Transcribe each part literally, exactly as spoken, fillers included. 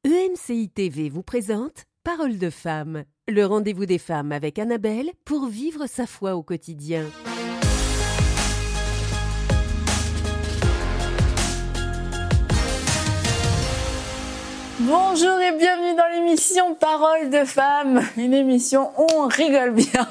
E M C I T V vous présente Parole de femme, le rendez-vous des femmes avec Annabelle pour vivre sa foi au quotidien. Bonjour et bienvenue dans l'émission Parole de femmes, une émission où on rigole bien.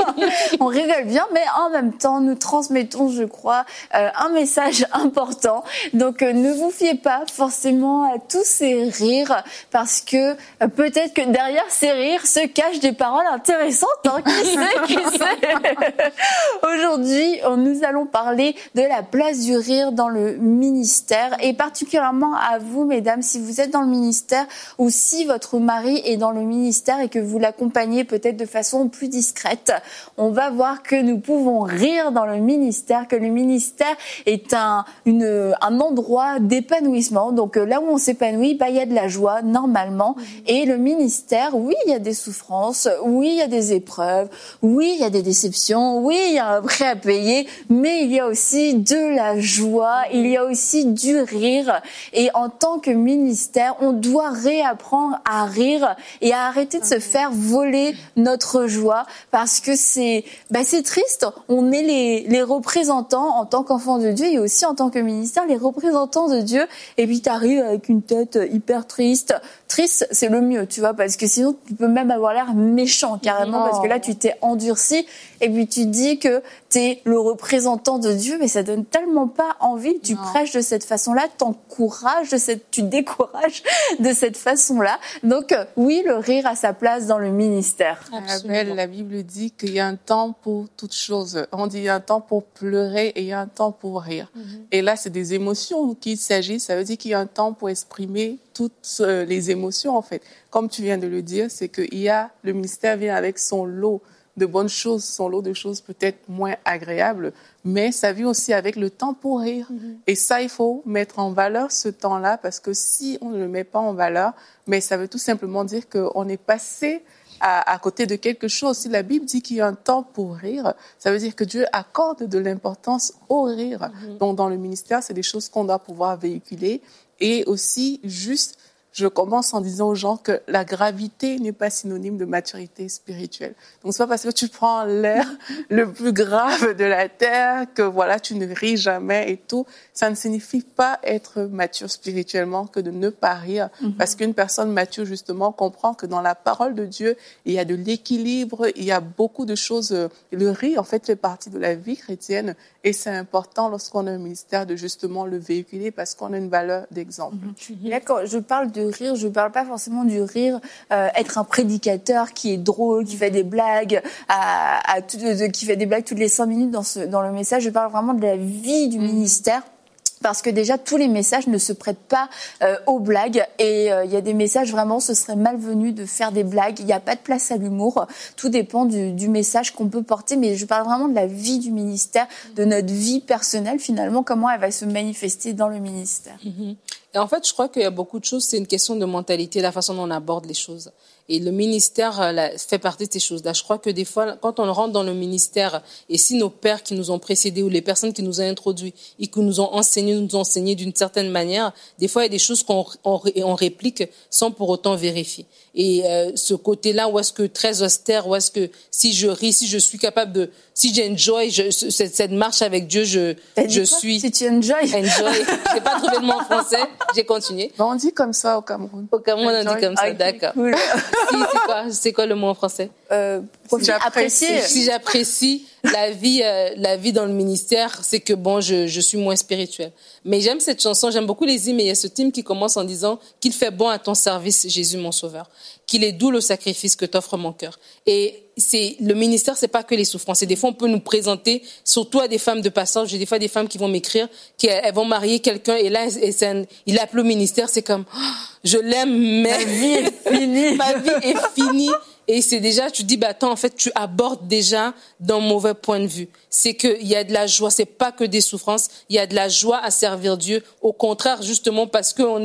On rigole bien, mais en même temps, nous transmettons, je crois, euh, un message important. Donc, euh, ne vous fiez pas forcément à tous ces rires, parce que euh, peut-être que derrière ces rires se cachent des paroles intéressantes. Hein. Qui sait, qui sait. Aujourd'hui, nous allons parler de la place du rire dans le ministère, et particulièrement à vous, mesdames, si vous êtes dans le ministère, ou si votre mari est dans le ministère et que vous l'accompagnez peut-être de façon plus discrète, on va voir que nous pouvons rire dans le ministère, que le ministère est un, une, un endroit d'épanouissement. Donc là où on s'épanouit, bah, il y a de la joie normalement. Et le ministère, oui, il y a des souffrances, oui, il y a des épreuves, oui, il y a des déceptions, oui, il y a un prêt à payer, mais il y a aussi de la joie, il y a aussi du rire. Et en tant que ministère, on doit réapprendre à rire et à arrêter de se faire voler notre joie, parce que c'est, bah c'est triste. On est les, les représentants en tant qu'enfants de Dieu et aussi en tant que ministère, les représentants de Dieu. Et puis t'arrives avec une tête hyper triste. Triste, c'est le mieux, tu vois, parce que sinon tu peux même avoir l'air méchant carrément, oh. Parce que là tu t'es endurci et puis tu dis que t'es le représentant de Dieu, mais ça donne tellement pas envie. Tu non. prêches de cette façon-là, t'encourages de cette, tu décourages de cette façon-là. Donc oui, le rire a sa place dans le ministère. Annabelle, la Bible dit qu'il y a un temps pour toutes choses. On dit il y a un temps pour pleurer et il y a un temps pour rire. Mm-hmm. Et là, c'est des émotions qu'il s'agit. Ça veut dire qu'il y a un temps pour exprimer toutes les émotions, en fait. Comme tu viens de le dire, c'est qu'il y a, le ministère vient avec son lot de bonnes choses, son lot de choses peut-être moins agréables, mais ça vient aussi avec le temps pour rire. Mm-hmm. Et ça, il faut mettre en valeur ce temps-là, parce que si on ne le met pas en valeur, mais ça veut tout simplement dire qu'on est passé à, à côté de quelque chose. Si la Bible dit qu'il y a un temps pour rire, ça veut dire que Dieu accorde de l'importance au rire. Mm-hmm. Donc, dans le ministère, c'est des choses qu'on doit pouvoir véhiculer. Et aussi, juste, je commence en disant aux gens que la gravité n'est pas synonyme de maturité spirituelle. Donc, c'est pas parce que tu prends l'air le plus grave de la terre que, voilà, tu ne ris jamais et tout. Ça ne signifie pas être mature spirituellement que de ne pas rire. Mm-hmm. Parce qu'une personne mature, justement, comprend que dans la parole de Dieu, il y a de l'équilibre, il y a beaucoup de choses. Le rire, en fait, fait partie de la vie chrétienne. Et c'est important, lorsqu'on a un ministère, de justement le véhiculer parce qu'on a une valeur d'exemple. Mm-hmm. Là, quand je parle de rire, je ne parle pas forcément du rire, euh, être un prédicateur qui est drôle, qui fait des blagues, à, à tout, de, qui fait des blagues toutes les cinq minutes dans, ce, dans le message. Je parle vraiment de la vie du mmh. ministère. Parce que déjà, tous les messages ne se prêtent pas euh, aux blagues. Et il euh, y a des messages, vraiment, ce serait malvenu de faire des blagues. Il n'y a pas de place à l'humour. Tout dépend du, du message qu'on peut porter. Mais je parle vraiment de la vie du ministère, de notre vie personnelle, finalement, comment elle va se manifester dans le ministère. Mmh. Et en fait, je crois qu'il y a beaucoup de choses, c'est une question de mentalité, la façon dont on aborde les choses. Et le ministère là, fait partie de ces choses-là. Je crois que des fois, quand on rentre dans le ministère, et si nos pères qui nous ont précédés ou les personnes qui nous ont introduits et qui nous ont enseigné, nous ont enseigné d'une certaine manière, des fois, il y a des choses qu'on on, on réplique sans pour autant vérifier. Et euh, ce côté-là, où est-ce que très austère, où est-ce que si je ris, si je suis capable de, si j'enjoy je, cette, cette marche avec Dieu, je, je suis. Si tu enjoy. Enjoy. J'ai pas trouvé le mot en français. J'ai continué. Ben, on dit comme ça au Cameroun. Au Cameroun, on dit comme ça, okay, d'accord. Cool. Si, c'est quoi, c'est quoi le mot en français? Euh, si j'apprécie. Si j'apprécie la vie, euh, la vie dans le ministère, c'est que bon, je, je suis moins spirituelle. Mais j'aime cette chanson, j'aime beaucoup les hymnes, mais il y a ce hymne qui commence en disant qu'il fait bon à ton service, Jésus mon sauveur. Qu'il est doux le sacrifice que t'offre mon cœur. Et c'est, le ministère, c'est pas que les souffrances. Et des fois, on peut nous présenter, surtout à des femmes de passage, j'ai des fois des femmes qui vont m'écrire, qui elles vont marier quelqu'un, et là, et c'est un, il appelle au ministère, c'est comme, oh, je l'aime, mais ma vie est finie. Ma vie est finie. Et c'est déjà, tu dis, bah attends, en fait, tu abordes déjà d'un mauvais point de vue. C'est qu'il y a de la joie, c'est pas que des souffrances, il y a de la joie à servir Dieu. Au contraire, justement, parce qu'on est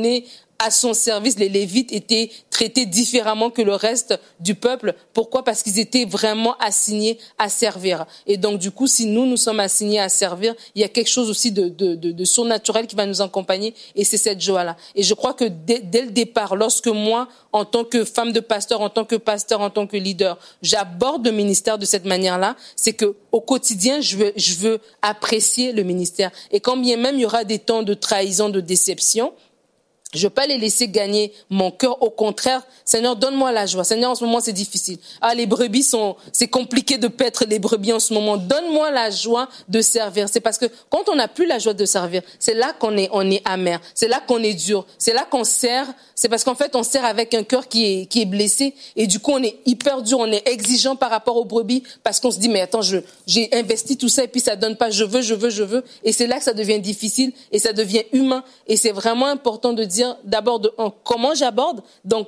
à son service, les Lévites étaient traités différemment que le reste du peuple. Pourquoi? Parce qu'ils étaient vraiment assignés à servir. Et donc, du coup, si nous, nous sommes assignés à servir, il y a quelque chose aussi de, de, de, de surnaturel qui va nous accompagner, et c'est cette joie-là. Et je crois que dès, dès le départ, lorsque moi, en tant que femme de pasteur, en tant que pasteur, en tant que leader, j'aborde le ministère de cette manière-là, c'est que au quotidien, je veux, je veux apprécier le ministère. Et quand bien même il y aura des temps de trahison, de déception, je ne veux pas les laisser gagner mon cœur. Au contraire, Seigneur, donne-moi la joie. Seigneur, en ce moment, c'est difficile. Ah, les brebis sont, c'est compliqué de paître les brebis en ce moment. Donne-moi la joie de servir. C'est parce que quand on n'a plus la joie de servir, c'est là qu'on est, on est amer. C'est là qu'on est dur. C'est là qu'on sert. C'est parce qu'en fait, on sert avec un cœur qui est, qui est blessé. Et du coup, on est hyper dur. On est exigeant par rapport aux brebis parce qu'on se dit, mais attends, je, j'ai investi tout ça et puis ça donne pas. Je veux, je veux, je veux. Et c'est là que ça devient difficile et ça devient humain. Et c'est vraiment important de dire d'abord de, en, comment j'aborde. Donc,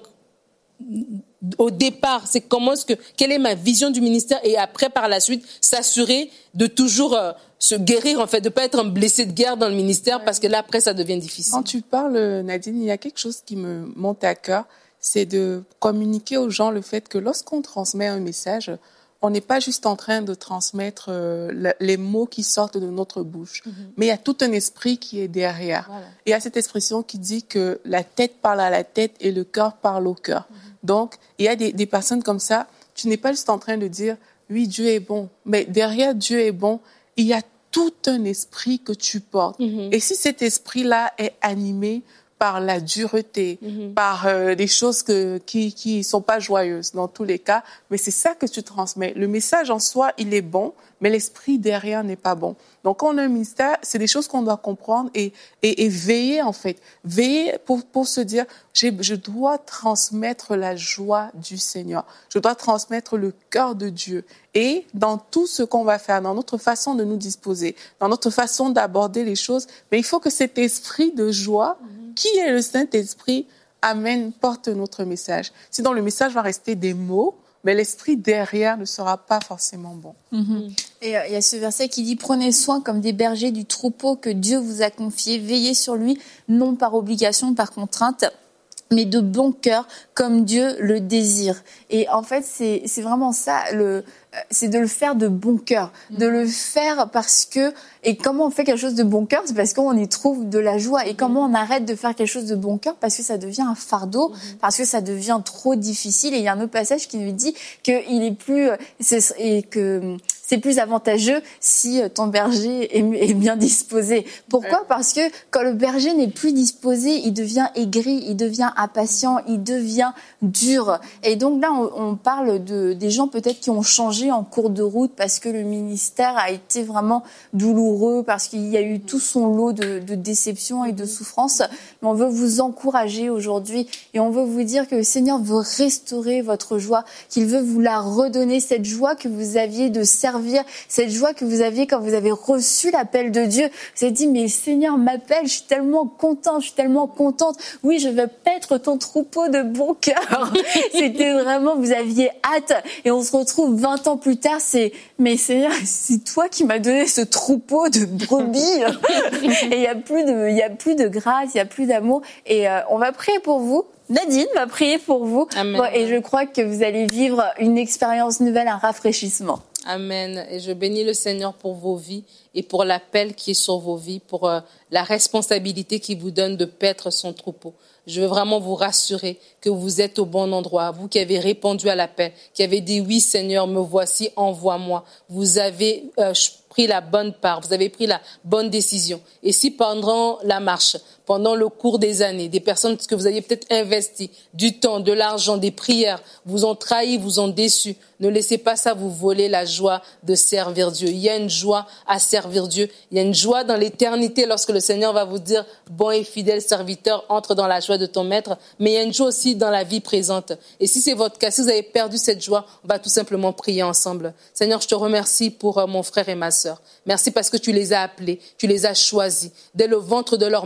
au départ, c'est comment est-ce que, quelle est ma vision du ministère, et après, par la suite, s'assurer de toujours euh, se guérir, en fait, de pas être un blessé de guerre dans le ministère, parce que là, après, ça devient difficile. Quand tu parles, Nadine, il y a quelque chose qui me monte à cœur, c'est de communiquer aux gens le fait que lorsqu'on transmet un message, on n'est pas juste en train de transmettre euh, les mots qui sortent de notre bouche, mm-hmm. mais il y a tout un esprit qui est derrière. Voilà. Il y a cette expression qui dit que la tête parle à la tête et le cœur parle au cœur. Mm-hmm. Donc, il y a des, des personnes comme ça, tu n'es pas juste en train de dire « oui, Dieu est bon », mais derrière « Dieu est bon », il y a tout un esprit que tu portes. Mm-hmm. Et si cet esprit-là est animé par la dureté, mm-hmm. par euh, des choses que, qui qui sont pas joyeuses dans tous les cas, mais c'est ça que tu transmets. Le message en soi, il est bon, mais l'esprit derrière n'est pas bon. Donc, quand on a un ministère, c'est des choses qu'on doit comprendre et, et, et veiller, en fait. Veiller pour, pour se dire, j'ai, je dois transmettre la joie du Seigneur. Je dois transmettre le cœur de Dieu. Et dans tout ce qu'on va faire, dans notre façon de nous disposer, dans notre façon d'aborder les choses, mais il faut que cet esprit de joie, mm-hmm. qui est le Saint-Esprit, amène, porte notre message. Sinon, le message va rester des mots, mais l'esprit derrière ne sera pas forcément bon. Mm-hmm. Et il euh, y a ce verset qui dit « Prenez soin comme des bergers du troupeau que Dieu vous a confié, veillez sur lui, non par obligation, par contrainte, mais de bon cœur, comme Dieu le désire. » Et en fait, c'est, c'est vraiment ça, le, c'est de le faire de bon cœur, mmh. de le faire parce que... Et comment on fait quelque chose de bon cœur? C'est parce qu'on y trouve de la joie. Et comment on arrête de faire quelque chose de bon cœur? Parce que ça devient un fardeau, mmh. parce que ça devient trop difficile. Et il y a un autre passage qui nous dit qu'il est plus... et que... c'est plus avantageux si ton berger est bien disposé. Pourquoi? Ouais. Parce que quand le berger n'est plus disposé, il devient aigri, il devient impatient, il devient dur. Et donc là, on, on parle de des gens peut-être qui ont changé en cours de route parce que le ministère a été vraiment douloureux, parce qu'il y a eu tout son lot de, de déceptions et de souffrances. Mais on veut vous encourager aujourd'hui et on veut vous dire que le Seigneur veut restaurer votre joie, qu'il veut vous la redonner, cette joie que vous aviez de servir, cette joie que vous aviez quand vous avez reçu l'appel de Dieu. Vous avez dit, mais Seigneur m'appelle, je suis tellement contente, je suis tellement contente. Oui, je vais paître ton troupeau de bon cœur. C'était vraiment, vous aviez hâte. Et on se retrouve vingt ans plus tard, c'est, mais Seigneur, c'est toi qui m'as donné ce troupeau de brebis. Et il y a plus de, il y a plus de grâce, il y a plus d'amour. Et euh, on va prier pour vous. Nadine va prier pour vous. Amen. Bon, et je crois que vous allez vivre une expérience nouvelle, un rafraîchissement. Amen. Et je bénis le Seigneur pour vos vies et pour l'appel qui est sur vos vies, pour euh, la responsabilité qu'il vous donne de paître son troupeau. Je veux vraiment vous rassurer que vous êtes au bon endroit. Vous qui avez répondu à l'appel, qui avez dit oui Seigneur, me voici, envoie-moi. Vous avez euh, pris la bonne part, vous avez pris la bonne décision. Et si pendant la marche, pendant le cours des années, des personnes que vous aviez peut-être investi, du temps, de l'argent, des prières, vous ont trahi, vous ont déçu, ne laissez pas ça vous voler la joie de servir Dieu. Il y a une joie à servir Dieu. Il y a une joie dans l'éternité lorsque le Seigneur va vous dire « Bon et fidèle serviteur, entre dans la joie de ton maître ». Mais il y a une joie aussi dans la vie présente. Et si c'est votre cas, si vous avez perdu cette joie, on va tout simplement prier ensemble. Seigneur, je te remercie pour mon frère et ma sœur. Merci parce que tu les as appelés, tu les as choisis. Dès le ventre de leur mère, tu savais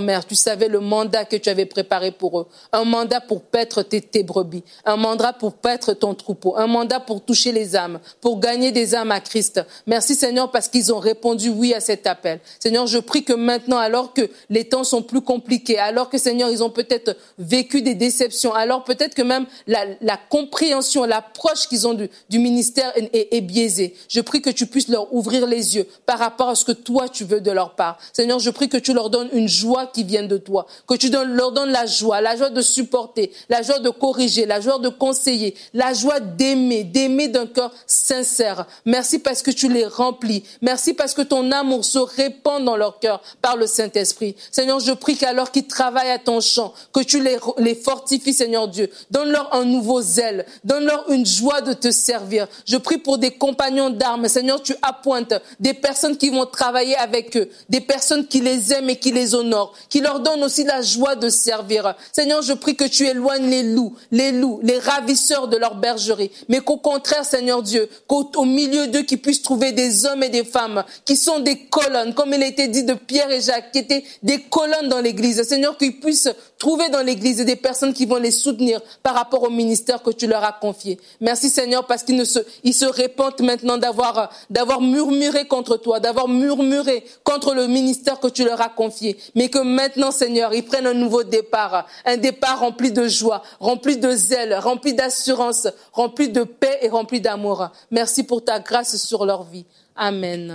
savaient le mandat que tu avais préparé pour eux. Un mandat pour paître tes, tes brebis, un mandat pour paître ton troupeau, un mandat pour toucher les âmes, pour gagner des âmes à Christ. Merci Seigneur parce qu'ils ont répondu oui à cet appel. Seigneur, je prie que maintenant, alors que les temps sont plus compliqués, alors que Seigneur, ils ont peut-être vécu des déceptions, alors peut-être que même la, la compréhension, l'approche qu'ils ont du, du ministère est, est, est biaisée. Je prie que tu puisses leur ouvrir les yeux par rapport à ce que toi tu veux de leur part. Seigneur, je prie que tu leur donnes une joie qui vient de toi, que tu donnes, leur donnes la joie, la joie de supporter, la joie de corriger, la joie de conseiller, la joie d'aimer, d'aimer d'un cœur sincère. Merci parce que tu les remplis. Merci parce que ton amour se répand dans leur cœur par le Saint-Esprit. Seigneur, je prie qu'alors qu'ils travaillent à ton champ, que tu les, les fortifies, Seigneur Dieu. Donne-leur un nouveau zèle. Donne-leur une joie de te servir. Je prie pour des compagnons d'armes. Seigneur, tu appointes des personnes qui vont travailler avec eux, des personnes qui les aiment et qui les honorent, qui leur donnent aussi la joie de servir. Seigneur, je prie que tu éloignes les loups, les loups, les ravisseurs de leur bergerie, mais qu'au contraire, Seigneur Dieu, qu'au au milieu d'eux, qu'ils puissent trouver des hommes et des femmes qui sont des colonnes, comme il a été dit de Pierre et Jacques, qui étaient des colonnes dans l'église. Seigneur, qu'ils puissent trouver dans l'église des personnes qui vont les soutenir par rapport au ministère que tu leur as confié. Merci Seigneur, parce qu'ils ne se, ils se repentent maintenant d'avoir, d'avoir murmuré contre toi, d'avoir murmuré contre le ministère que tu leur as confié. Mais que maintenant, Seigneur, ils prennent un nouveau départ, un départ rempli de joie, rempli de zèle, rempli d'assurance, rempli de paix et rempli d'amour. Merci pour ta grâce sur leur vie. Amen.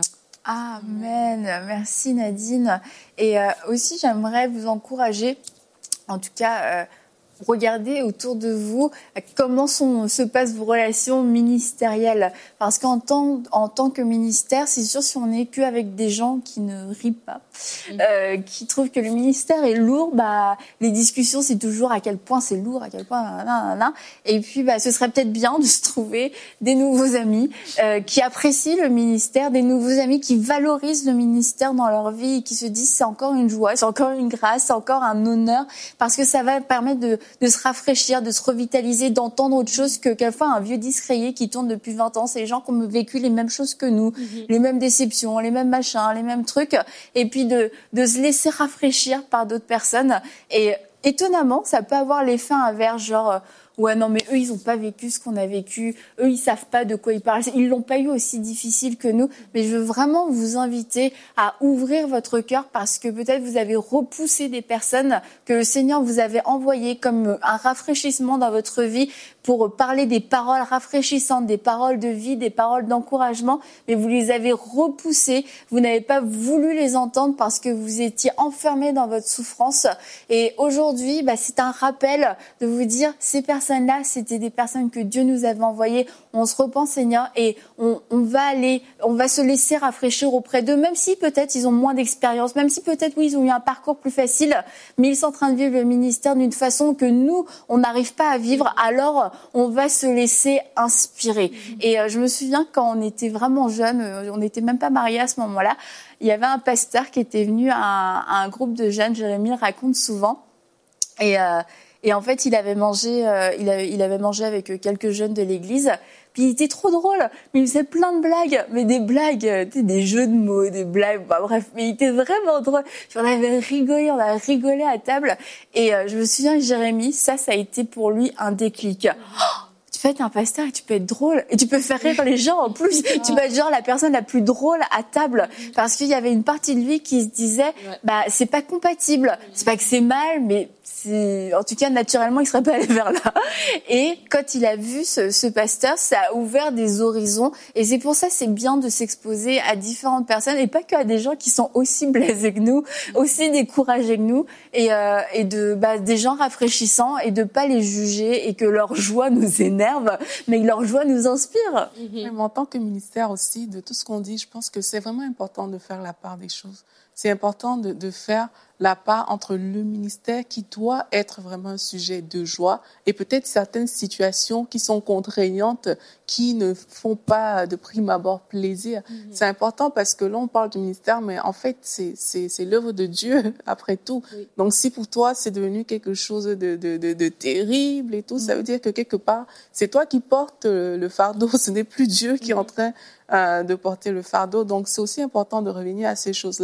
Amen. Merci Nadine. Et euh, aussi, j'aimerais vous encourager, en tout cas, euh, regardez autour de vous comment sont, se passent vos relations ministérielles. Parce qu'en tant, en tant que ministère, c'est sûr, si on n'est qu'avec des gens qui ne rient pas, mmh. euh, qui trouvent que le ministère est lourd, bah, les discussions, c'est toujours à quel point c'est lourd, à quel point... Nanana. Et puis, bah, ce serait peut-être bien de se trouver des nouveaux amis euh, qui apprécient le ministère, des nouveaux amis qui valorisent le ministère dans leur vie et qui se disent c'est encore une joie, c'est encore une grâce, c'est encore un honneur, parce que ça va permettre de de se rafraîchir, de se revitaliser, d'entendre autre chose que quelquefois un vieux disque rayé qui tourne depuis vingt ans. C'est les gens qui ont vécu les mêmes choses que nous, mm-hmm. les mêmes déceptions, les mêmes machins, les mêmes trucs. Et puis de, de se laisser rafraîchir par d'autres personnes. Et étonnamment, ça peut avoir l'effet inverse, genre... Ouais, non, mais eux, ils ont pas vécu ce qu'on a vécu. Eux, ils savent pas de quoi ils parlent. Ils l'ont pas eu aussi difficile que nous. Mais je veux vraiment vous inviter à ouvrir votre cœur parce que peut-être vous avez repoussé des personnes que le Seigneur vous avait envoyées comme un rafraîchissement dans votre vie pour parler des paroles rafraîchissantes, des paroles de vie, des paroles d'encouragement. Mais vous les avez repoussées. Vous n'avez pas voulu les entendre parce que vous étiez enfermés dans votre souffrance. Et aujourd'hui, bah, c'est un rappel de vous dire, ces personnes personnes-là, c'était des personnes que Dieu nous avait envoyées. On se repent, Seigneur, et on, on va aller, on va se laisser rafraîchir auprès d'eux, même si peut-être ils ont moins d'expérience, même si peut-être, oui, ils ont eu un parcours plus facile, mais ils sont en train de vivre le ministère d'une façon que nous, on n'arrive pas à vivre, alors on va se laisser inspirer. Et euh, je me souviens quand on était vraiment jeunes, euh, on n'était même pas mariés à ce moment-là, il y avait un pasteur qui était venu à un, à un groupe de jeunes, Jérémie le raconte souvent, et... Euh, Et en fait, il avait mangé, euh, il, avait, il avait mangé avec quelques jeunes de l'église. Puis il était trop drôle, mais il faisait plein de blagues, mais des blagues, tu sais, des jeux de mots, des blagues, bah, bref. Mais il était vraiment drôle. Puis on avait rigolé, on avait rigolé à table. Et euh, je me souviens, Jérémie, ça, ça a été pour lui un déclic. Oh, tu peux être un pasteur et tu peux être drôle et tu peux faire rire les gens en plus. Tu peux être genre la personne la plus drôle à table parce qu'il y avait une partie de lui qui se disait, bah c'est pas compatible. C'est pas que c'est mal, mais c'est, en tout cas, naturellement, il serait pas allé vers là. Et quand il a vu ce, ce pasteur, ça a ouvert des horizons. Et c'est pour ça, c'est bien de s'exposer à différentes personnes et pas qu'à des gens qui sont aussi blasés que nous, aussi découragés que nous, et, euh, et de, bah, des gens rafraîchissants et de pas les juger et que leur joie nous énerve, mais que leur joie nous inspire. Mm-hmm. Même en tant que ministère aussi, de tout ce qu'on dit, je pense que c'est vraiment important de faire la part des choses. C'est important de, de faire la part entre le ministère qui doit être vraiment un sujet de joie et peut-être certaines situations qui sont contraignantes, qui ne font pas de prime abord plaisir. Mm-hmm. C'est important parce que là, on parle du ministère, mais en fait, c'est, c'est, c'est l'œuvre de Dieu, après tout. Oui. Donc, si pour toi, c'est devenu quelque chose de, de, de, de terrible et tout, mm-hmm. ça veut dire que quelque part, c'est toi qui portes le fardeau, ce n'est plus Dieu qui est en train euh, de porter le fardeau. Donc, c'est aussi important de revenir à ces choses-là.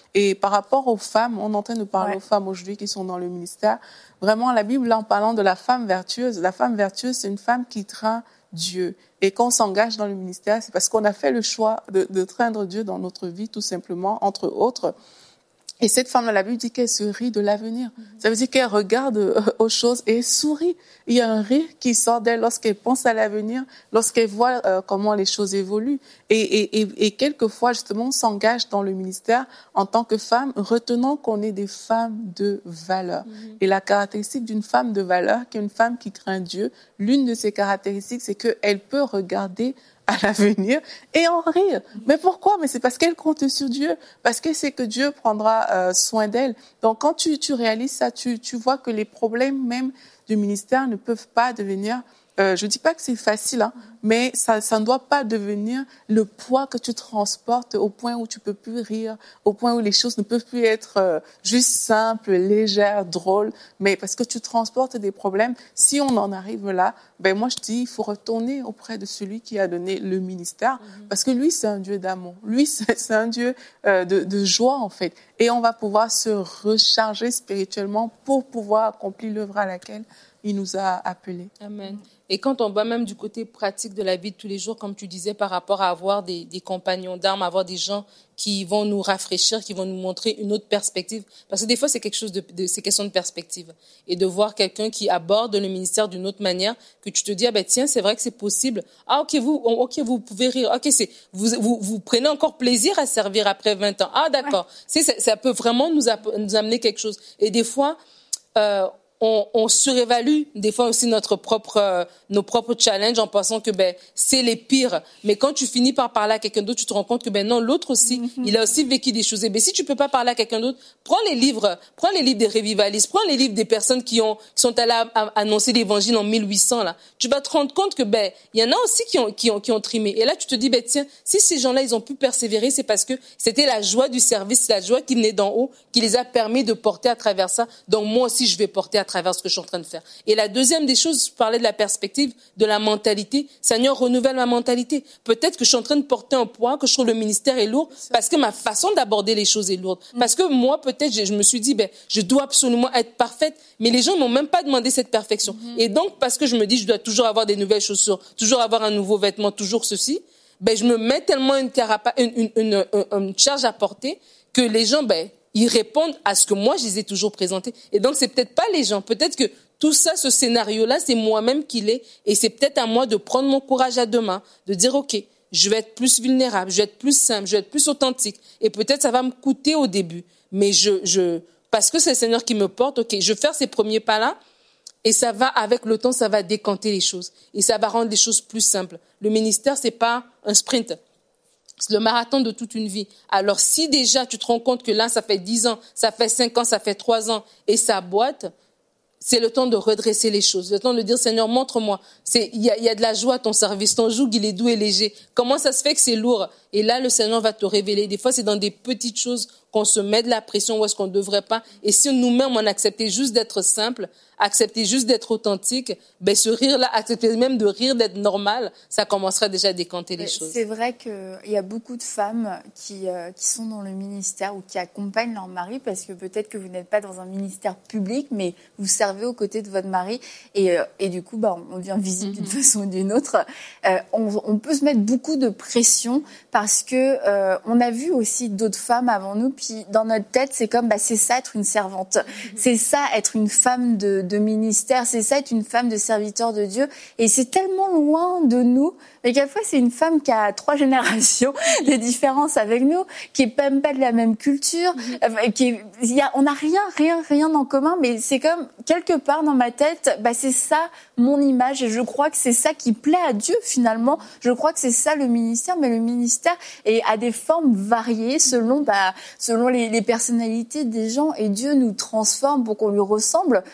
Et par rapport aux femmes, on est en train de parler ouais. aux femmes aujourd'hui qui sont dans le ministère. Vraiment, la Bible, là, en parlant de la femme vertueuse, la femme vertueuse, c'est une femme qui craint Dieu. Et quand on s'engage dans le ministère, c'est parce qu'on a fait le choix de, de craindre Dieu dans notre vie, tout simplement, entre autres. Et cette femme-là, la Bible dit qu'elle se rit de l'avenir. Mm-hmm. Ça veut dire qu'elle regarde euh, aux choses et sourit. Il y a un rire qui sort d'elle lorsqu'elle pense à l'avenir, lorsqu'elle voit euh, comment les choses évoluent. Et, et, et, et quelquefois, justement, on s'engage dans le ministère en tant que femme, retenant qu'on est des femmes de valeur. Mm-hmm. Et la caractéristique d'une femme de valeur, qui est une femme qui craint Dieu, l'une de ses caractéristiques, c'est qu'elle peut regarder à l'avenir et en rire. Mais pourquoi? Mais c'est parce qu'elle compte sur Dieu, parce qu'elle sait que Dieu prendra euh, soin d'elle. Donc quand tu, tu réalises ça, tu, tu vois que les problèmes même du ministère ne peuvent pas devenir... Euh, je ne dis pas que c'est facile, hein, mais ça, ça ne doit pas devenir le poids que tu transportes au point où tu ne peux plus rire, au point où les choses ne peuvent plus être euh, juste simples, légères, drôles, mais parce que tu transportes des problèmes. Si on en arrive là, ben moi je dis, il faut retourner auprès de celui qui a donné le ministère, mm-hmm. parce que lui, c'est un Dieu d'amour. Lui, c'est, c'est un Dieu euh, de, de joie, en fait. Et on va pouvoir se recharger spirituellement pour pouvoir accomplir l'œuvre à laquelle il nous a appelés. Amen. Et quand on va même du côté pratique de la vie de tous les jours, comme tu disais, par rapport à avoir des, des compagnons d'armes, avoir des gens qui vont nous rafraîchir, qui vont nous montrer une autre perspective. Parce que des fois, c'est quelque chose de, de c'est question de perspective. Et de voir quelqu'un qui aborde le ministère d'une autre manière, que tu te dis, ah ben tiens, c'est vrai que c'est possible. Ah, ok, vous, ok, vous pouvez rire. Ok, c'est, vous, vous, vous prenez encore plaisir à servir après vingt ans. Ah, d'accord. Ouais. C'est, ça, ça peut vraiment nous, app- nous amener quelque chose. Et des fois, euh, On, on surévalue des fois aussi notre propre, euh, nos propres challenges en pensant que ben c'est les pires. Mais quand tu finis par parler à quelqu'un d'autre, tu te rends compte que ben non, l'autre aussi, mm-hmm. il a aussi vécu des choses. Et ben si tu peux pas parler à quelqu'un d'autre, prends les livres, prends les livres des révivalistes, prends les livres des personnes qui ont qui sont allées à, à annoncer l'évangile en mille huit cents là. Tu vas te rendre compte que ben il y en a aussi qui ont qui ont qui ont trimé. Et là tu te dis ben tiens, si ces gens-là ils ont pu persévérer, c'est parce que c'était la joie du service, la joie qui venait d'en haut, qui les a permis de porter à travers ça. Donc moi aussi je vais porter à travers ce que je suis en train de faire. Et la deuxième des choses, je parlais de la perspective, de la mentalité. Seigneur, renouvelle ma mentalité. Peut-être que je suis en train de porter un poids, que je trouve le ministère est lourd, parce que ma façon d'aborder les choses est lourde. Parce que moi, peut-être, je, je me suis dit, ben, je dois absolument être parfaite, mais les gens ne m'ont même pas demandé cette perfection. Mm-hmm. Et donc, parce que je me dis, je dois toujours avoir des nouvelles chaussures, toujours avoir un nouveau vêtement, toujours ceci, ben, je me mets tellement une, carapa- une, une, une, une, une charge à porter que les gens, ben, ils répondent à ce que moi, je les ai toujours présentés. Et donc, c'est peut-être pas les gens. Peut-être que tout ça, ce scénario-là, c'est moi-même qui l'ai. Et c'est peut-être à moi de prendre mon courage à deux mains, de dire, OK, je vais être plus vulnérable, je vais être plus simple, je vais être plus authentique. Et peut-être ça va me coûter au début. Mais je, je, parce que c'est le Seigneur qui me porte, OK, je vais faire ces premiers pas-là. Et ça va, avec le temps, ça va décanter les choses. Et ça va rendre les choses plus simples. Le ministère, c'est pas un sprint. C'est le marathon de toute une vie. Alors, si déjà tu te rends compte que là, ça fait dix ans, ça fait cinq ans, ça fait trois ans, et ça boite, c'est le temps de redresser les choses. Le temps de dire, Seigneur, montre-moi. C'est, il y a, il y a de la joie à ton service. Ton joug, il est doux et léger. Comment ça se fait que c'est lourd? Et là, le Seigneur va te révéler. Des fois, c'est dans des petites choses qu'on se met de la pression où est-ce qu'on ne devrait pas. Et si nous-mêmes, on acceptait juste d'être simple, accepter juste d'être authentique, ben ce rire-là, accepter même de rire, d'être normal, ça commencera déjà à décanter les choses. C'est vrai qu'il y a beaucoup de femmes qui, euh, qui sont dans le ministère ou qui accompagnent leur mari, parce que peut-être que vous n'êtes pas dans un ministère public, mais vous servez aux côtés de votre mari, et, euh, et du coup, bah, on devient visible mm-hmm. d'une façon ou d'une autre. Euh, on, on peut se mettre beaucoup de pression, parce que euh, on a vu aussi d'autres femmes avant nous, puis dans notre tête, c'est comme, bah, c'est ça être une servante, mm-hmm. c'est ça être une femme de de ministère, c'est ça être une femme de serviteur de Dieu, et c'est tellement loin de nous, mais quelquefois c'est une femme qui a trois générations de différence avec nous, qui est même pas de la même culture, mm-hmm. qui est, y a, on n'a rien, rien, rien en commun, mais c'est comme quelque part dans ma tête, bah c'est ça mon image, et je crois que c'est ça qui plaît à Dieu finalement. Je crois que c'est ça le ministère, mais le ministère est à des formes variées selon, bah, selon les, les personnalités des gens, et Dieu nous transforme pour qu'on lui ressemble, mais il nous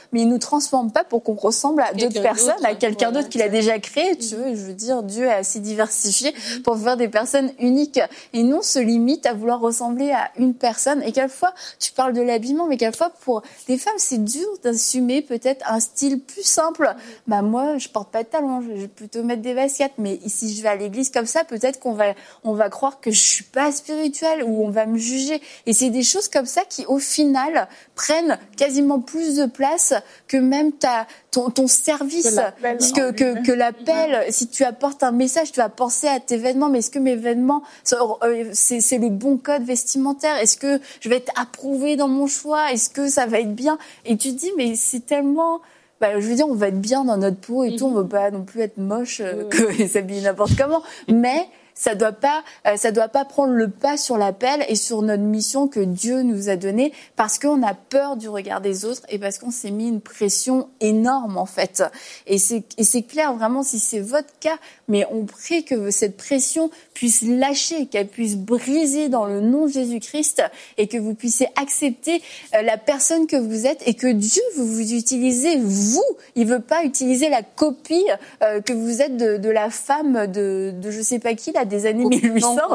transforme pas pour qu'on ressemble à Quelqu'un d'autres personnes, d'autre, à quelqu'un voilà, d'autre qu'il a déjà créé. Tu veux, je veux dire, Dieu est assez diversifié pour faire des personnes uniques. Et nous, on se limite à vouloir ressembler à une personne. Et quelquefois, tu parles de l'habillement, mais quelquefois, pour des femmes, c'est dur d'assumer peut-être un style plus simple. Bah, moi, je porte pas de talons, je vais plutôt mettre des baskets. Mais si je vais à l'église comme ça, peut-être qu'on va, on va croire que je suis pas spirituelle ou on va me juger. Et c'est des choses comme ça qui, au final, prennent quasiment plus de place que même ta, ton, ton service, que, que, que, que l'appel. Si tu apportes un message, tu vas penser à tes vêtements. Mais est-ce que mes vêtements, c'est, c'est le bon code vestimentaire? Est-ce que je vais être approuvée dans mon choix? Est-ce que ça va être bien? Et tu te dis, mais c'est tellement... Bah, je veux dire, on va être bien dans notre peau et tout. On veut pas non plus être moche euh, que s'habiller n'importe comment. Mais... ça doit pas, euh, ça doit pas prendre le pas sur l'appel et sur notre mission que Dieu nous a donnée parce qu'on a peur du regard des autres et parce qu'on s'est mis une pression énorme en fait. Et c'est, et c'est clair vraiment si c'est votre cas, mais on prie que cette pression puisse lâcher, qu'elle puisse briser dans le nom de Jésus-Christ et que vous puissiez accepter euh, la personne que vous êtes et que Dieu vous vous utilisez vous. Il veut pas utiliser la copie euh, que vous êtes de, de la femme de, de je sais pas qui là, des années mille huit cents.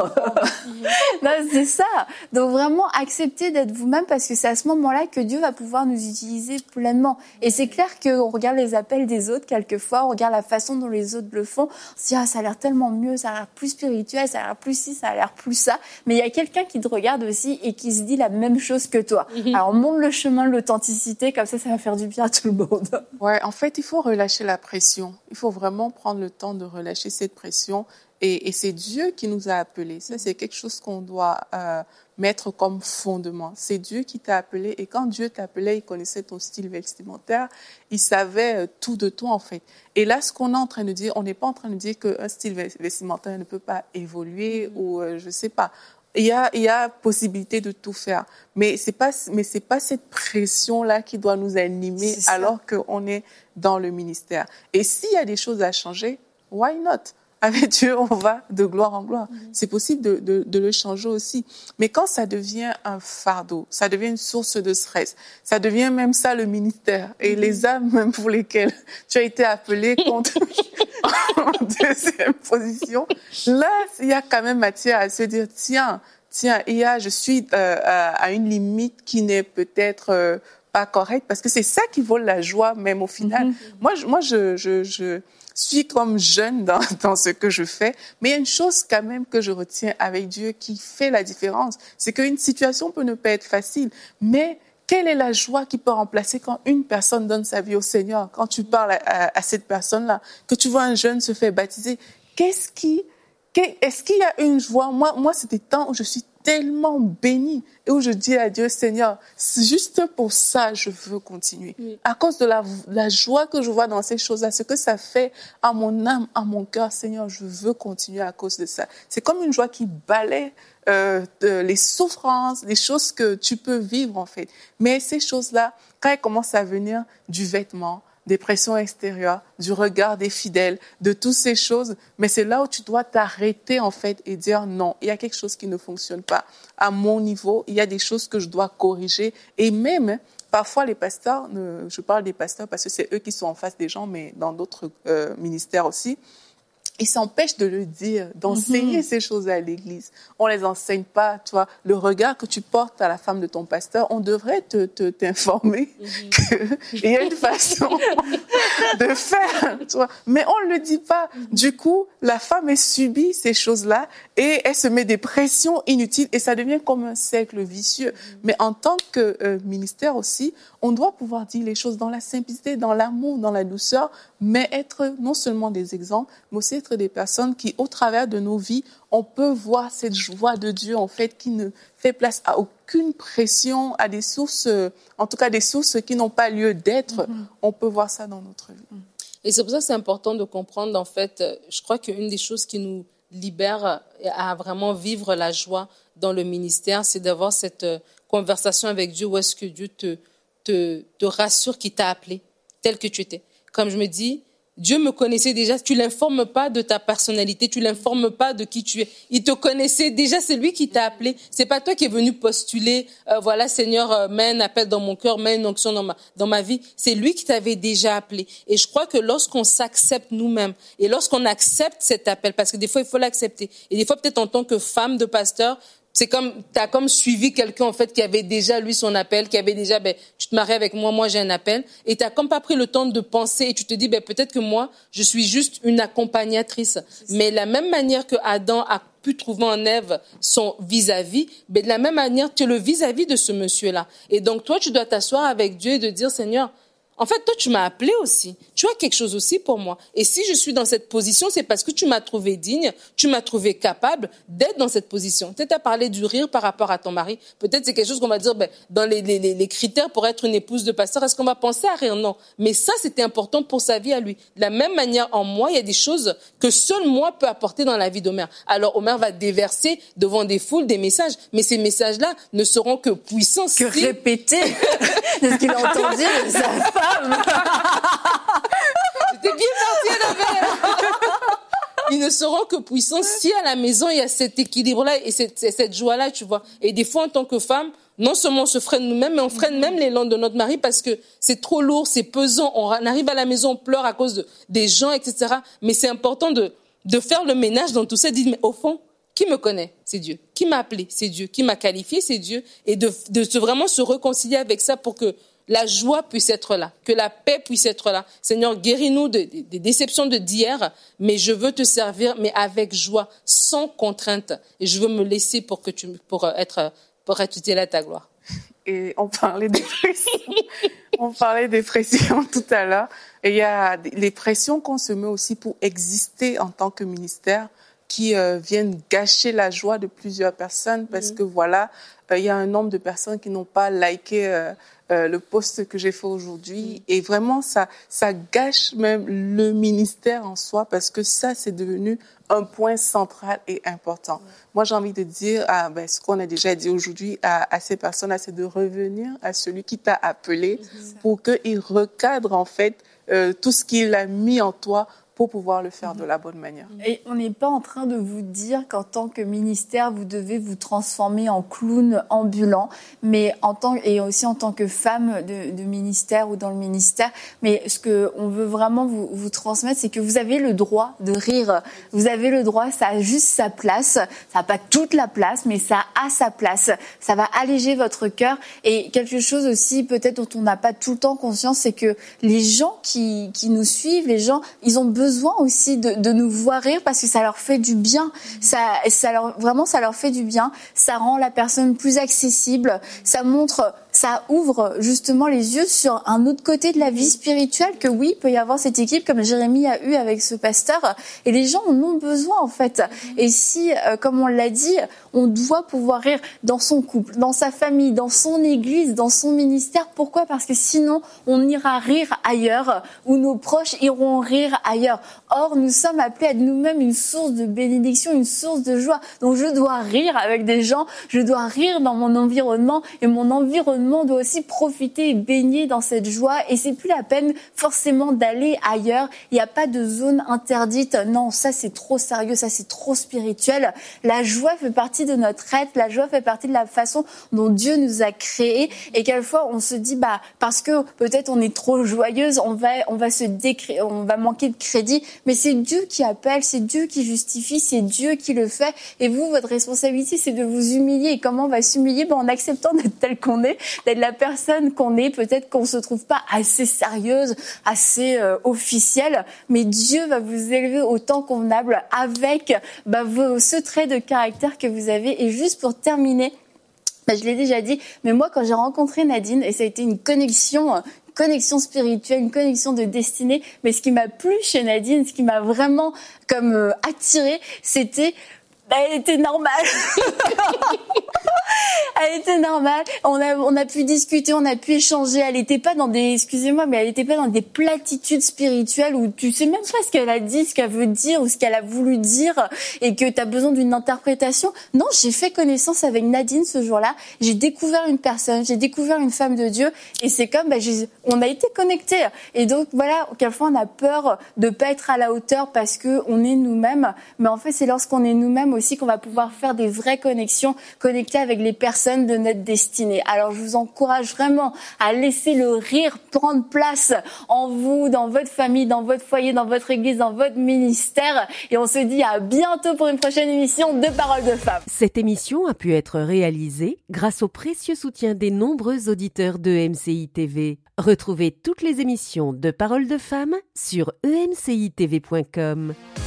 Non, c'est ça. Donc vraiment, acceptez d'être vous-même parce que c'est à ce moment-là que Dieu va pouvoir nous utiliser pleinement. Et c'est clair qu'on regarde les appels des autres quelquefois, on regarde la façon dont les autres le font, on se dit, ah, ça a l'air tellement mieux, ça a l'air plus spirituel, ça a l'air plus ci, ça a l'air plus ça. Mais il y a quelqu'un qui te regarde aussi et qui se dit la même chose que toi. Mm-hmm. Alors, montre le chemin de l'authenticité, comme ça, ça va faire du bien à tout le monde. Ouais, en fait, il faut relâcher la pression. Il faut vraiment prendre le temps de relâcher cette pression. Et, et c'est Dieu qui nous a appelés. Ça, c'est quelque chose qu'on doit euh, mettre comme fondement. C'est Dieu qui t'a appelé. Et quand Dieu t'appelait, il connaissait ton style vestimentaire. Il savait euh, tout de toi, en fait. Et là, ce qu'on est en train de dire, on n'est pas en train de dire qu'un style vestimentaire ne peut pas évoluer mmh. ou euh, je sais pas. Il y a, il y a possibilité de tout faire. Mais c'est pas, mais c'est pas cette pression-là qui doit nous animer alors qu'on est dans le ministère. Et s'il y a des choses à changer, why not? Avec Dieu, on va de gloire en gloire. Mm-hmm. C'est possible de, de, de le changer aussi. Mais quand ça devient un fardeau, ça devient une source de stress, ça devient même ça le ministère. Et mm-hmm. les âmes même pour lesquelles tu as été appelé contre en deuxième position, là, il y a quand même matière à se dire, tiens, tiens, il y a, je suis euh, à une limite qui n'est peut-être euh, pas correcte, parce que c'est ça qui vole la joie même au final. Mm-hmm. Moi, je, moi, je, je, je suis comme jeune dans, dans ce que je fais, mais il y a une chose quand même que je retiens avec Dieu qui fait la différence. C'est qu'une situation peut ne pas être facile, mais quelle est la joie qui peut remplacer quand une personne donne sa vie au Seigneur? Quand tu parles à, à, à cette personne-là, que tu vois un jeune se faire baptiser, qu'est-ce qui, qu'est, est-ce qu'il y a une joie? Moi, moi, c'est des temps où je suis tellement bénie et où je dis à Dieu, Seigneur, c'est juste pour ça je veux continuer. Oui. À cause de la, la joie que je vois dans ces choses-là, ce que ça fait à mon âme, à mon cœur, Seigneur, je veux continuer à cause de ça. C'est comme une joie qui balaie euh, de, les souffrances, les choses que tu peux vivre en fait. Mais ces choses-là, quand elles commencent à venir du vêtement, des pressions extérieures, du regard des fidèles, de toutes ces choses. Mais c'est là où tu dois t'arrêter, en fait, et dire non, il y a quelque chose qui ne fonctionne pas. À mon niveau, il y a des choses que je dois corriger. Et même, parfois, les pasteurs, je parle des pasteurs parce que c'est eux qui sont en face des gens, mais dans d'autres euh, ministères aussi, ils s'empêchent de le dire, d'enseigner mm-hmm. ces choses à l'église. On les enseigne pas, tu vois. Le regard que tu portes à la femme de ton pasteur, on devrait te, te, t'informer mm-hmm. qu'il y a une façon de faire, tu vois. Mais on ne le dit pas. Mm-hmm. Du coup, la femme, elle subit ces choses-là et elle se met des pressions inutiles et ça devient comme un cercle vicieux. Mm-hmm. Mais en tant que euh, ministère aussi, on doit pouvoir dire les choses dans la simplicité, dans l'amour, dans la douceur, mais être non seulement des exemples, mais aussi être des personnes qui, au travers de nos vies, on peut voir cette joie de Dieu, en fait, qui ne fait place à aucune pression, à des sources, en tout cas des sources qui n'ont pas lieu d'être. Mm-hmm. On peut voir ça dans notre vie. Et c'est pour ça que c'est important de comprendre, en fait, je crois qu'une des choses qui nous libère à vraiment vivre la joie dans le ministère, c'est d'avoir cette conversation avec Dieu où est-ce que Dieu te, te, te rassure qu'il t'a appelé tel que tu étais. Comme je me dis, Dieu me connaissait déjà. Tu l'informes pas de ta personnalité, tu l'informes pas de qui tu es. Il te connaissait déjà, c'est lui qui t'a appelé. C'est pas toi qui es venu postuler, euh, voilà, Seigneur, euh, mets un appel dans mon cœur, mets une onction dans ma, dans ma vie. C'est lui qui t'avait déjà appelé. Et je crois que lorsqu'on s'accepte nous-mêmes, et lorsqu'on accepte cet appel, parce que des fois, il faut l'accepter. Et des fois, peut-être en tant que femme de pasteur, c'est comme, t'as comme suivi quelqu'un, en fait, qui avait déjà, lui, son appel, qui avait déjà, ben, tu te maries avec moi, moi, j'ai un appel. Et t'as comme pas pris le temps de penser et tu te dis, ben, peut-être que moi, je suis juste une accompagnatrice. Mais la même manière que Adam a pu trouver en Ève son vis-à-vis, ben, de la même manière, tu es le vis-à-vis de ce monsieur-là. Et donc, toi, tu dois t'asseoir avec Dieu et de dire, Seigneur, en fait, toi, tu m'as appelé aussi. Tu as quelque chose aussi pour moi. Et si je suis dans cette position, c'est parce que tu m'as trouvé digne, tu m'as trouvé capable d'être dans cette position. Peut-être à parler du rire par rapport à ton mari. Peut-être c'est quelque chose qu'on va dire, ben, dans les, les, les critères pour être une épouse de pasteur, est-ce qu'on va penser à rire? Non. Mais ça, c'était important pour sa vie à lui. De la même manière, en moi, il y a des choses que seul moi peux apporter dans la vie d'Omer. Alors, Omer va déverser devant des foules des messages. Mais ces messages-là ne seront que puissants. Que si... répéter de ce qu'il a entendu de sa femme. J'étais bien partie, Annabelle. Ils ne seront que puissants si à la maison il y a cet équilibre-là et cette, cette joie-là, tu vois. Et des fois, en tant que femme, non seulement on se freine nous-mêmes, mais on freine même l'élan de notre mari parce que c'est trop lourd, c'est pesant. On arrive à la maison, on pleure à cause de, des gens, et cetera. Mais c'est important de, de faire le ménage dans tout ça. Dire, mais au fond, qui me connaît? C'est Dieu. Qui m'a appelé? C'est Dieu. Qui m'a qualifié? C'est Dieu. Et de, de se, vraiment se réconcilier avec ça pour que la joie puisse être là, que la paix puisse être là. Seigneur, guéris-nous des de, de déceptions de d'hier, mais je veux te servir, mais avec joie, sans contrainte. Et je veux me laisser pour que tu, pour être, pour être utile à ta gloire. Et on parlait des pressions. on parlait des pressions tout à l'heure. Et il y a les pressions qu'on se met aussi pour exister en tant que ministère, qui euh, viennent gâcher la joie de plusieurs personnes parce mmh. que voilà, euh, il y a un nombre de personnes qui n'ont pas liké euh, euh, le post que j'ai fait aujourd'hui mmh. et vraiment ça ça gâche même le ministère en soi parce que ça c'est devenu un point central et important. Mmh. Moi j'ai envie de dire ah, ben, ce qu'on a déjà dit aujourd'hui à, à ces personnes, c'est de revenir à celui qui t'a appelé mmh. pour qu'il recadre en fait euh, tout ce qu'il a mis en toi pour pouvoir le faire de la bonne manière. Et on n'est pas en train de vous dire qu'en tant que ministère, vous devez vous transformer en clown ambulant, mais en tant, et aussi en tant que femme de, de ministère ou dans le ministère. Mais ce qu'on veut vraiment vous, vous transmettre, c'est que vous avez le droit de rire. Vous avez le droit, ça a juste sa place. Ça n'a pas toute la place, mais ça a sa place. Ça va alléger votre cœur. Et quelque chose aussi, peut-être dont on n'a pas tout le temps conscience, c'est que les gens qui, qui nous suivent, les gens, ils ont besoin besoin aussi de, de nous voir rire parce que ça leur fait du bien. Ça, ça leur, vraiment, ça leur fait du bien. Ça rend la personne plus accessible. Ça montre, ça ouvre justement les yeux sur un autre côté de la vie spirituelle que oui, il peut y avoir cette équipe comme Jérémie a eu avec ce pasteur. Et les gens en ont besoin en fait. Et si, euh, comme on l'a dit, on doit pouvoir rire dans son couple, dans sa famille, dans son église, dans son ministère. Pourquoi ? Parce que sinon, on ira rire ailleurs ou nos proches iront rire ailleurs. Or, nous sommes appelés à être nous-mêmes une source de bénédiction, une source de joie. Donc, je dois rire avec des gens, je dois rire dans mon environnement et mon environnement doit aussi profiter et baigner dans cette joie. Et c'est plus la peine forcément d'aller ailleurs. Il n'y a pas de zone interdite. Non, ça c'est trop sérieux, ça c'est trop spirituel. La joie fait partie de notre être, la joie fait partie de la façon dont Dieu nous a créés. Et quelquefois, on se dit, bah, parce que peut-être on est trop joyeuse, on va, on va se décré- on va manquer de crédit. Mais c'est Dieu qui appelle, c'est Dieu qui justifie, c'est Dieu qui le fait. Et vous, votre responsabilité, c'est de vous humilier. Et comment on va s'humilier ? Ben, en acceptant d'être tel qu'on est, d'être la personne qu'on est. Peut-être qu'on se trouve pas assez sérieuse, assez euh, officielle, mais Dieu va vous élever au temps convenable avec ben, vos, ce trait de caractère que vous avez. Et juste pour terminer, ben, je l'ai déjà dit, mais moi, quand j'ai rencontré Nadine, et ça a été une connexion... connexion spirituelle, une connexion de destinée. Mais ce qui m'a plu chez Nadine, ce qui m'a vraiment comme euh, attirée, c'était bah, elle était normale. Elle était normale. On a, on a pu discuter, on a pu échanger. Elle était pas dans des, excusez-moi, mais elle était pas dans des platitudes spirituelles où tu sais même pas ce qu'elle a dit, ce qu'elle veut dire ou ce qu'elle a voulu dire et que tu as besoin d'une interprétation. Non, j'ai fait connaissance avec Nadine ce jour-là. J'ai découvert une personne, j'ai découvert une femme de Dieu et c'est comme, bah, j'ai, on a été connectés. Et donc, voilà, quelquefois on a peur de pas être à la hauteur parce que on est nous-mêmes. Mais en fait, c'est lorsqu'on est nous-mêmes aussi qu'on va pouvoir faire des vraies connexions, connecter avec les personnes de notre destinée. Alors, je vous encourage vraiment à laisser le rire prendre place en vous, dans votre famille, dans votre foyer, dans votre église, dans votre ministère. Et on se dit à bientôt pour une prochaine émission de Paroles de Femmes. Cette émission a pu être réalisée grâce au précieux soutien des nombreux auditeurs de M C I T V. Retrouvez toutes les émissions de Paroles de Femmes sur e m c i t v point com.